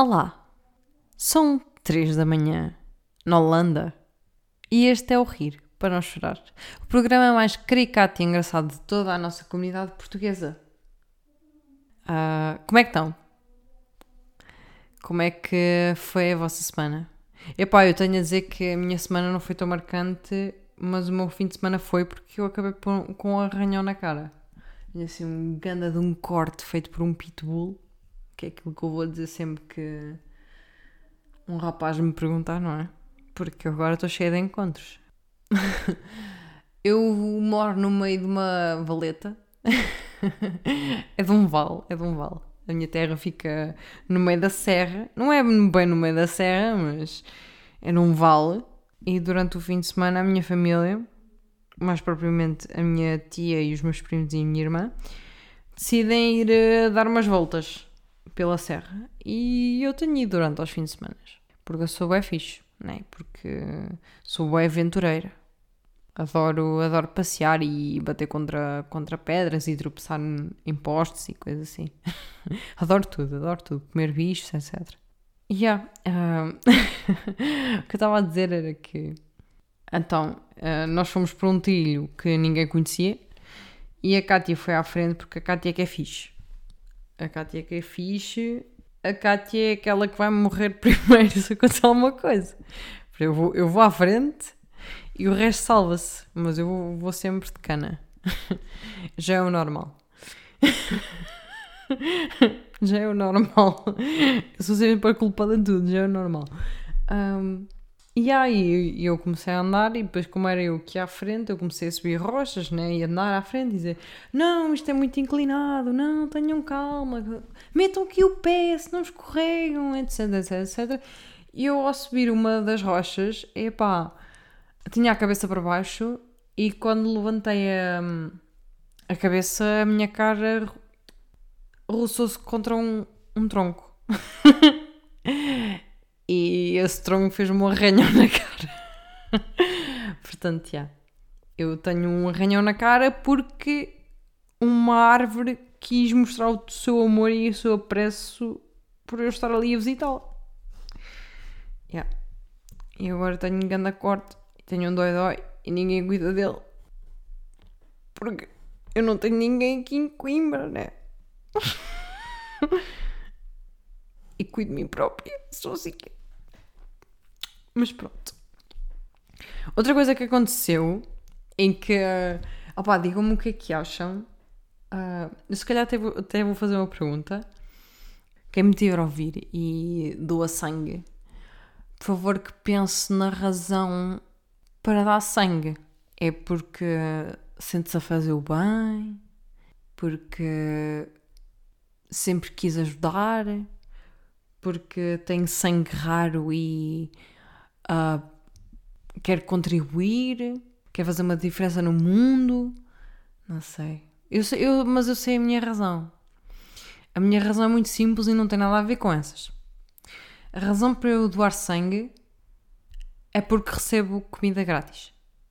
Olá, são 3 da manhã, na Holanda, e este é o Rir para Não Chorar, o programa mais caricato e engraçado de toda a nossa comunidade portuguesa. Como é que estão? Como é que foi a vossa semana? Epá, eu tenho a dizer que a minha semana não foi tão marcante, mas o meu fim de semana foi porque eu acabei com um arranhão na cara. Tinha assim um ganda de um corte feito por um pitbull, que é aquilo que eu vou dizer sempre que um rapaz me perguntar, não é? Porque agora estou cheia de encontros. Eu moro no meio de uma valeta. É de um vale. A minha terra fica no meio da serra. Não é bem no meio da serra, mas é num vale. E durante o fim de semana a minha família, mais propriamente a minha tia e os meus primos e a minha irmã, decidem ir dar umas voltas pela serra. E eu tenho ido durante os fins de semana. Porque eu sou bué fixe, né? Porque sou bué aventureira. Adoro passear e bater contra pedras e tropeçar em postes e coisas assim. Adoro tudo. Comer bichos, etc. O que eu estava a dizer era que... Então, nós fomos para um trilho que ninguém conhecia e a Kátia foi à frente porque a Kátia é que é fixe. A Kátia é aquela que vai morrer primeiro se acontecer alguma coisa. Eu vou à frente e o resto salva-se. Mas eu vou sempre de cana. Já é o normal. Já é o normal. Eu sou sempre a culpada de tudo. Já é o normal. E aí eu comecei a andar e depois, como era eu que ia à frente, eu comecei a subir rochas, né? E andar à frente e dizer: não, isto é muito inclinado, não, tenham calma, metam aqui o pé, se não escorregam, etc. E eu, ao subir uma das rochas, tinha a cabeça para baixo e quando levantei a cabeça, a minha cara roçou-se contra um tronco. E esse tronco fez-me um arranhão na cara. Portanto, eu tenho um arranhão na cara porque uma árvore quis mostrar o seu amor e o seu apreço por eu estar ali a visitá-la. E agora tenho um grande corte, tenho um dói-dói e ninguém cuida dele. Porque eu não tenho ninguém aqui em Coimbra, né? E cuido de mim própria, sou assim que... Mas pronto. Outra coisa que aconteceu em que... digam-me o que é que acham. Eu se calhar até vou fazer uma pergunta. Quem me tiver a ouvir e doa sangue, por favor que pense na razão para dar sangue. É porque sente-se a fazer o bem? Porque sempre quis ajudar? Porque tem sangue raro e quer contribuir? Quer fazer uma diferença no mundo? Não sei. Mas eu sei a minha razão. A minha razão é muito simples e não tem nada a ver com essas. A razão para eu doar sangue é porque recebo comida grátis.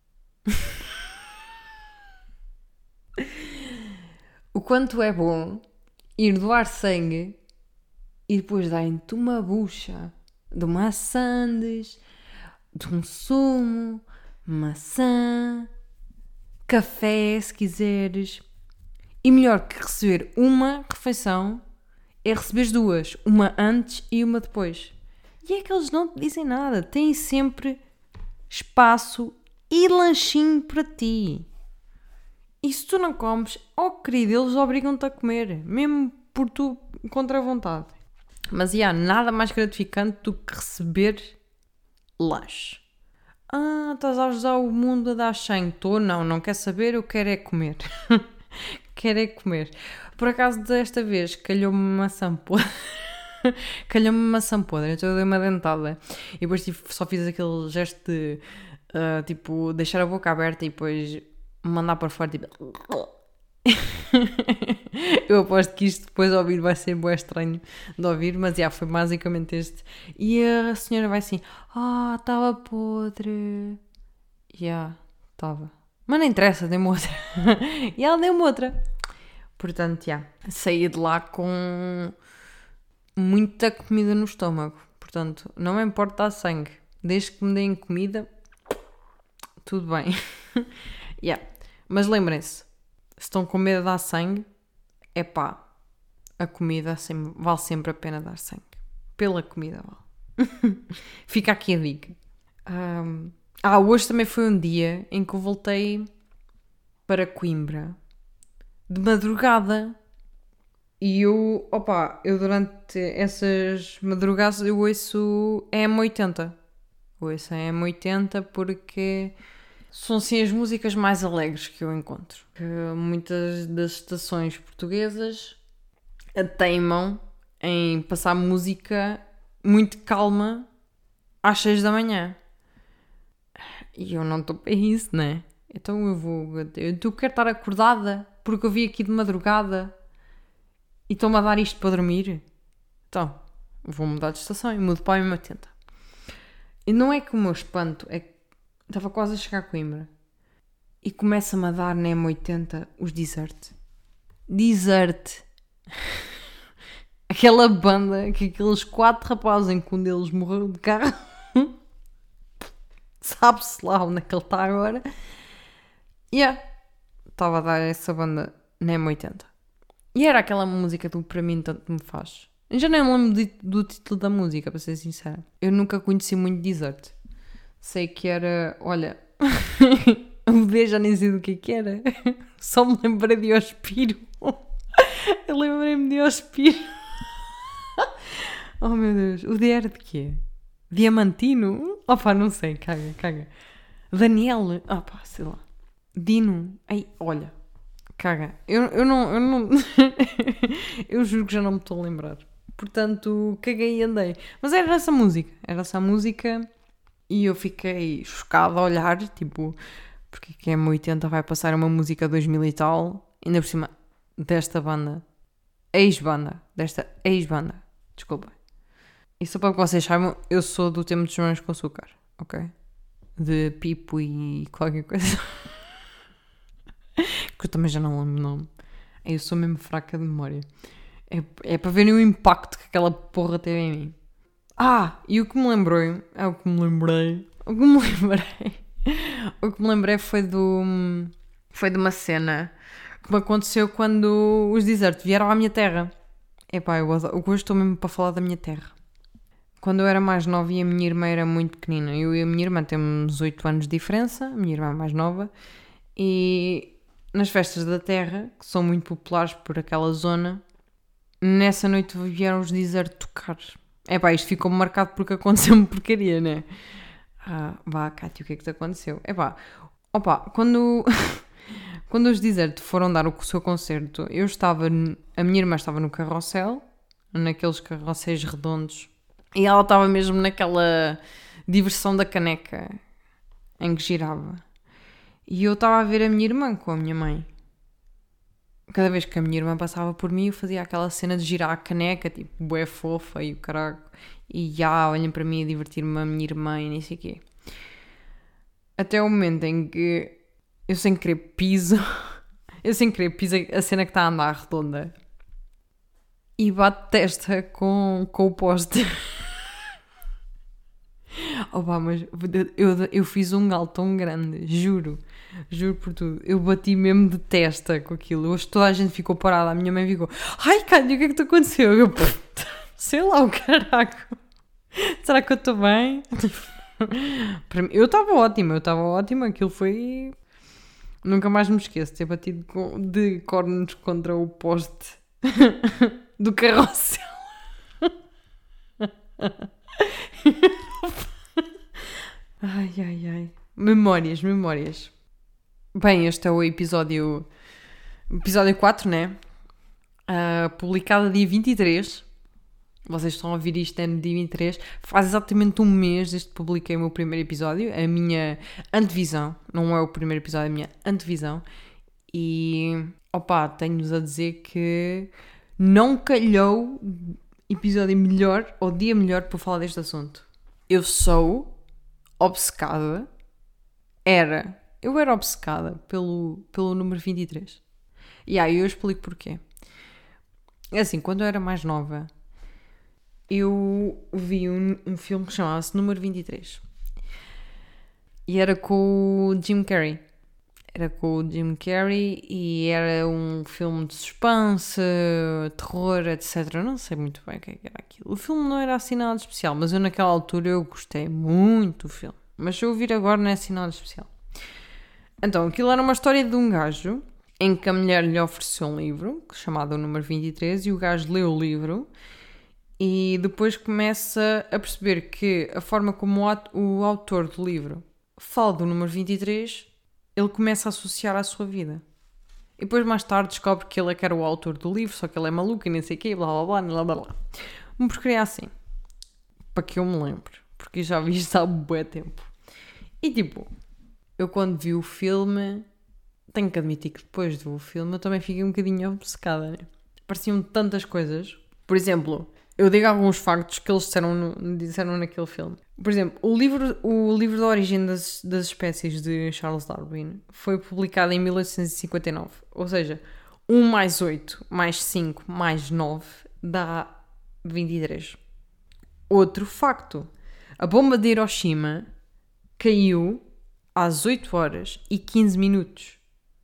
O quanto é bom ir doar sangue e depois darem-te uma bucha de uma sandes, de um sumo, maçã, café, se quiseres. E melhor que receber uma refeição é receber duas, uma antes e uma depois. E é que eles não te dizem nada, têm sempre espaço e lanchinho para ti. E se tu não comes, querido, eles obrigam-te a comer, mesmo por tu contra a vontade. Mas nada mais gratificante do que receber lanche. Estás a ajudar o mundo a dar sangue. Estou, não quer saber, eu quero é comer. Quero é comer. Por acaso, desta vez, calhou-me uma maçã podre. Então eu dei uma dentada. E depois só fiz aquele gesto de, deixar a boca aberta e depois mandar para fora, Eu aposto que isto depois de ouvir vai ser bué estranho de ouvir, mas foi basicamente este. E a senhora vai assim: estava podre. Estava. Mas não interessa, dei-me outra. E ela deu-me outra. Portanto, saí de lá com muita comida no estômago. Portanto, não me importa dar sangue. Desde que me deem comida, tudo bem. Yeah. Mas lembrem-se, se estão com medo de dar sangue, a comida vale sempre a pena dar sangue. Pela comida vale. Fica aqui a dica. Hoje também foi um dia em que eu voltei para Coimbra de madrugada. E eu durante essas madrugadas eu ouço M80. Ouço a M80 porque são assim as músicas mais alegres que eu encontro. Que muitas das estações portuguesas teimam em passar música muito calma às 6 da manhã. E eu não estou para isso, né? Então eu quero estar acordada porque eu vim aqui de madrugada e estou-me a dar isto para dormir. Então, vou mudar de estação e mudo para a M80. E não é que o meu espanto é que estava quase a chegar a Coimbra e começa-me a dar na M80 os Desert. Desert. Aquela banda que aqueles 4 rapazes em que um deles morreu de carro. Sabe-se lá onde é que ele está agora. Estava a dar essa banda na M80. E era aquela música do Para Mim Tanto Me Faz. Eu já nem me lembro do título da música, para ser sincera. Eu nunca conheci muito Desert. Sei que era... Olha... o D já nem sei do que era. Só me lembrei de Ospiro. Eu lembrei-me de Ospiro. Oh meu Deus. O D era de quê? Diamantino? Opa, não sei. Caga. Daniel? Sei lá. Dino? Ai, olha. Caga. Eu não... Eu juro que já não me estou a lembrar. Portanto, caguei e andei. Mas era essa música. E eu fiquei chocada a olhar, tipo... Porque que a M80 vai passar uma música 2000 e tal, ainda por cima desta banda. Desta ex-banda. Desculpa. E só para que vocês saibam, eu sou do tempo dos Morangos com Açúcar. Ok? De Pipo e qualquer coisa. Que eu também já não lembro o nome. Eu sou mesmo fraca de memória. É para verem o impacto que aquela porra teve em mim. E o que me lembrei... O que me lembrei foi de uma cena que me aconteceu quando os Desert vieram à minha terra. Eu hoje estou mesmo para falar da minha terra. Quando eu era mais nova e a minha irmã era muito pequenina. Eu e a minha irmã temos 8 anos de diferença. A minha irmã é mais nova. E nas festas da terra, que são muito populares por aquela zona, nessa noite vieram os Desert tocar. Isto ficou-me marcado porque aconteceu-me porcaria, né? Cátia, o que é que te aconteceu? Quando os Desert foram dar o seu concerto, a minha irmã estava no carrossel, naqueles carrosséis redondos, e ela estava mesmo naquela diversão da caneca em que girava. E eu estava a ver a minha irmã com a minha mãe. Cada vez que a minha irmã passava por mim, eu fazia aquela cena de girar a caneca, tipo, bué fofa e o caralho. E olhem para mim a divertir-me a minha irmã e nem sei o quê. Até o momento em que eu sem querer piso a cena que está a andar redonda e bate testa com o poste. Mas eu fiz um galo tão grande, juro por tudo. Eu bati mesmo de testa com aquilo. Hoje toda a gente ficou parada. A minha mãe ficou: ai, Cátia, o que é que te aconteceu? Eu, sei lá, o caraco. Será que eu estou bem? Eu estava ótima. Aquilo foi... Nunca mais me esqueço de ter batido de cornos contra o poste do carrossel. Ai. Memórias. Bem, este é o episódio 4, né? Publicado dia 23. Vocês estão a ouvir isto no dia 23. Faz exatamente um mês desde que publiquei o meu primeiro episódio. A minha antevisão. Não é o primeiro episódio, é a minha antevisão. E, tenho-vos a dizer que não calhou episódio melhor ou dia melhor para falar deste assunto. Eu sou obcecada. Eu era obcecada pelo número 23. E eu explico porquê. É assim, quando eu era mais nova, eu vi um filme que chamava-se Número 23. E era com o Jim Carrey. Era com o Jim Carrey e era um filme de suspense, terror, etc. Eu não sei muito bem o que era aquilo. O filme não era assim nada de especial, mas eu naquela altura eu gostei muito do filme. Mas se eu ouvir agora não é assim nada de especial. Então, aquilo era uma história de um gajo em que a mulher lhe ofereceu um livro, chamado o Número 23, e o gajo leu o livro e depois começa a perceber que a forma como o autor do livro fala do número 23, ele começa a associar à sua vida. E depois mais tarde descobre que ele é que era o autor do livro, só que ele é maluco e nem sei o quê, blá blá blá, blá blá blá. Uma porcaria assim. Para que eu me lembro. Porque já vi isto há bué tempo. E tipo, eu quando vi o filme, tenho que admitir que depois de ver o filme eu também fiquei um bocadinho obcecada, né? Pareciam tantas coisas. Por exemplo, eu digo alguns factos que eles disseram naquele filme. Por exemplo, o livro da origem das espécies de Charles Darwin foi publicado em 1859. Ou seja, 1 mais 8 mais 5 mais 9 dá 23. Outro facto. A bomba de Hiroshima caiu às 8 horas e 15 minutos.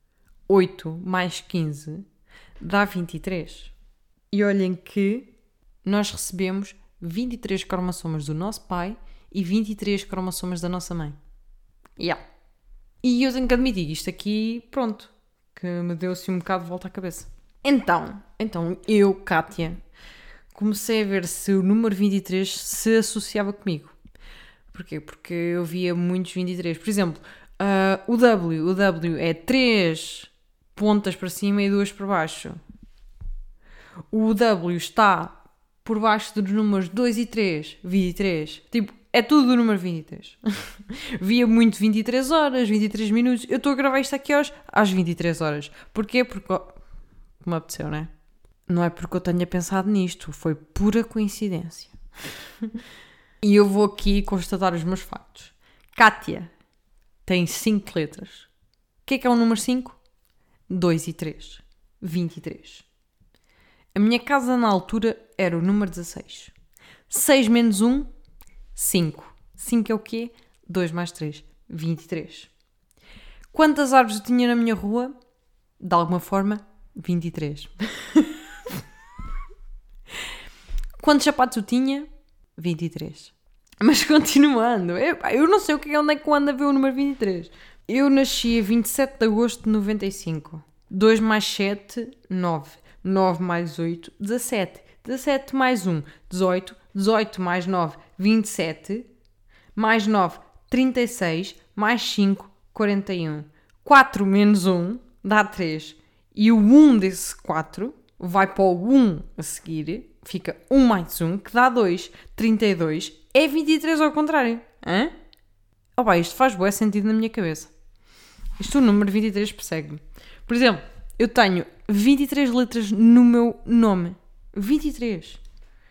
8 mais 15 dá 23. E olhem que nós recebemos 23 cromossomas do nosso pai e 23 cromossomas da nossa mãe. Yeah. E eu tenho que admitir que isto aqui, pronto, que me deu assim um bocado de volta à cabeça. Então eu, Kátia, comecei a ver se o número 23 se associava comigo. Porquê? Porque eu via muitos 23. Por exemplo, o W é 3 pontas para cima e 2 para baixo. O W está por baixo dos números 2 e 3, 23. Tipo, é tudo do número 23. Via muito 23 horas, 23 minutos. Eu estou a gravar isto aqui às 23 horas. Porquê? Porque me apeteceu, né? Não é porque eu tenha pensado nisto. Foi pura coincidência. E eu vou aqui constatar os meus factos. Kátia tem 5 letras. O que é o número 5? 2 e 3. 23. A minha casa na altura era o número 16. 6 menos 1, 5. 5 é o quê? 2 mais 3, 23. Quantas árvores eu tinha na minha rua? De alguma forma, 23. Quantos sapatos eu tinha? 23. Mas continuando, eu não sei onde é que eu ando a ver o número 23. Eu nasci a 27 de agosto de 95. 2 mais 7, 9. 9 mais 8, 17. 17 mais 1, 18. 18 mais 9, 27. Mais 9, 36. Mais 5, 41. 4 menos 1 dá 3. E o 1 desse 4 vai para o 1 a seguir. Fica 1 mais 1, que dá 2. 32 é 23 ao contrário. Hã? Opa, isto faz bué sentido na minha cabeça. Isto o número 23 persegue-me. Por exemplo, eu tenho 23 letras no meu nome. 23.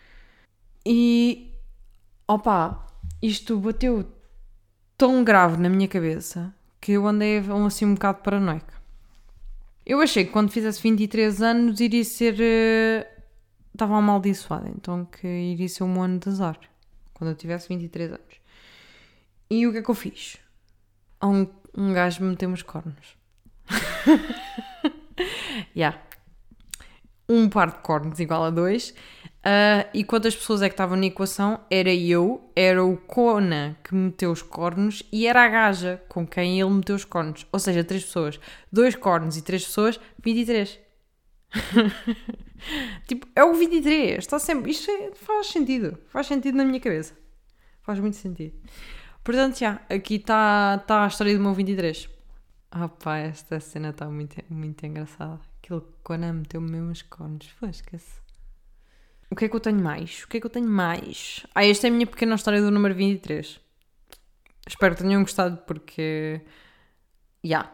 E, opa, isto bateu tão grave na minha cabeça que eu andei assim um bocado paranoica. Eu achei que quando fizesse 23 anos iria ser... estava amaldiçoada, então que iria ser um ano de azar. Quando eu tivesse 23 anos. E o que é que eu fiz? Um gajo me meteu os cornos. Yeah. Um par de cornos igual a 2. E quantas pessoas é que estavam na equação? Era eu, era o Conan que me meteu os cornos e era a gaja com quem ele meteu os cornos. Ou seja, 3 pessoas. 2 cornos e 3 pessoas, 23. Tipo, é o 23. Está sempre... Isto faz sentido. Faz sentido na minha cabeça. Faz muito sentido. Portanto, já, aqui está a história do meu 23. Pá, esta cena está muito, muito engraçada. Aquilo que Conan meteu-me mesmo os cornos. Pô, esquece. O que é que eu tenho mais? Esta é a minha pequena história do número 23. Espero que tenham gostado porque... Já.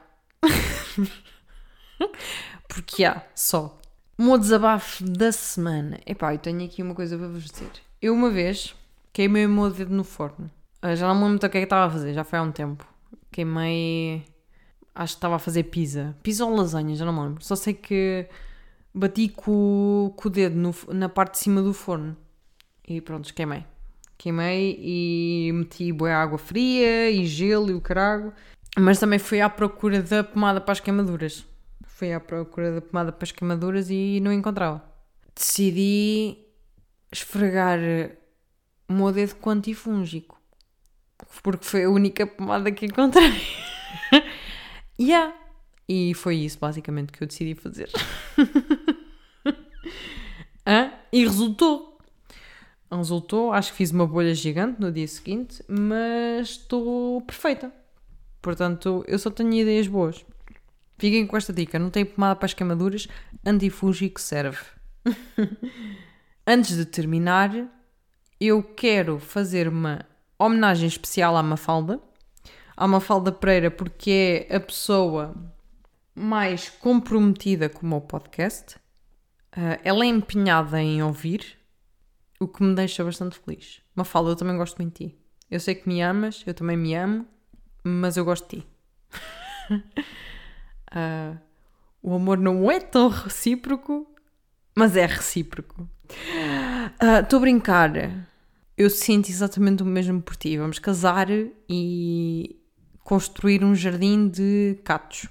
Porque só. O meu desabafo da semana. Epá, eu tenho aqui uma coisa para vos dizer. Eu uma vez queimei o meu dedo no forno. Já não me lembro o que é que estava a fazer, já foi há um tempo. Queimei... Acho que estava a fazer pizza. Pizza ou lasanha, já não me lembro. Só sei que bati com o dedo na parte de cima do forno. E pronto, queimei. Queimei e meti bué água fria e gelo e o carago. Mas também fui à procura da pomada para as queimaduras. Fui à procura da pomada para as queimaduras e não encontrava. Decidi esfregar o meu dedo com antifúngico. Porque foi a única pomada que encontrei. Yeah. E foi isso basicamente que eu decidi fazer. E resultou. Acho que fiz uma bolha gigante no dia seguinte, mas estou perfeita. Portanto, eu só tenho ideias boas. Fiquem com esta dica, não tem pomada para as queimaduras, antifúngico serve. Antes de terminar, eu quero fazer uma homenagem especial à Mafalda. À Mafalda Pereira, porque é a pessoa mais comprometida com o meu podcast. Ela é empenhada em ouvir, o que me deixa bastante feliz. Mafalda, eu também gosto muito de ti. Eu sei que me amas, eu também me amo, mas eu gosto de ti. O amor não é tão recíproco, mas é recíproco. Estou a brincar. Eu sinto exatamente o mesmo por ti. Vamos casar e construir um jardim de catos.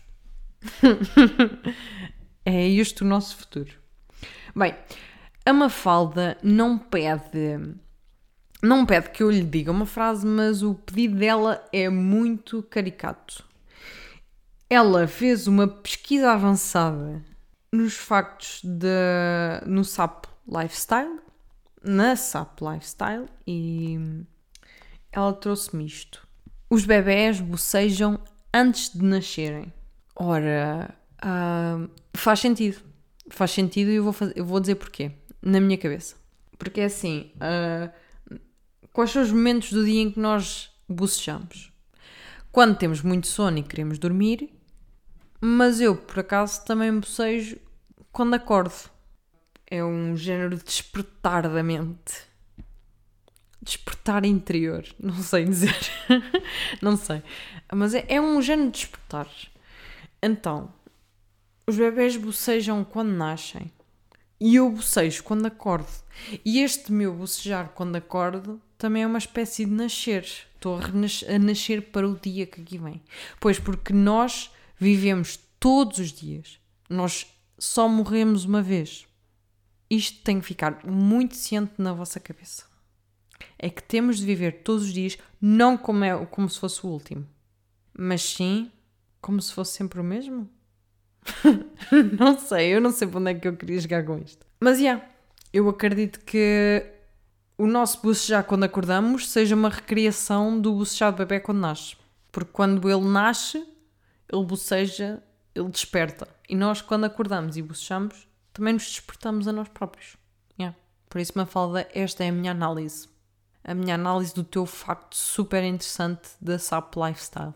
É este o nosso futuro. Bem, a Mafalda não pede que eu lhe diga uma frase, mas o pedido dela é muito caricato. Ela fez uma pesquisa avançada nos factos no SAP Lifestyle, na SAP Lifestyle, e ela trouxe-me isto. Os bebés bocejam antes de nascerem. Ora, faz sentido. Faz sentido e eu vou dizer porquê. Na minha cabeça. Porque é assim, quais são os momentos do dia em que nós bocejamos? Quando temos muito sono e queremos dormir, mas eu, por acaso, também bocejo quando acordo. É um género de despertar da mente. Despertar interior. Não sei dizer. Não sei. Mas é um género de despertar. Então, os bebés bocejam quando nascem. E eu bocejo quando acordo. E este meu bocejar quando acordo também é uma espécie de nascer. Estou a nascer para o dia que aqui vem. Pois, porque nós vivemos todos os dias. Nós só morremos uma vez. Isto tem que ficar muito ciente na vossa cabeça. É que temos de viver todos os dias, não como se fosse o último, mas sim como se fosse sempre o mesmo. Não sei, eu não sei para onde é que eu queria chegar com isto. Mas eu acredito que o nosso bocejar quando acordamos seja uma recriação do bocejar do bebê quando nasce. Porque quando ele nasce, ele boceja, ele desperta. E nós, quando acordamos e bocejamos, também nos despertamos a nós próprios. Por isso, Mafalda, esta é a minha análise. A minha análise do teu facto super interessante da SAP Lifestyle.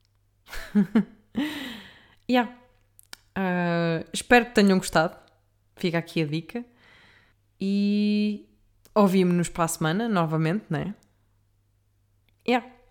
Espero que tenham gostado. Fica aqui a dica. E ouvimos-nos para a semana, novamente, não é?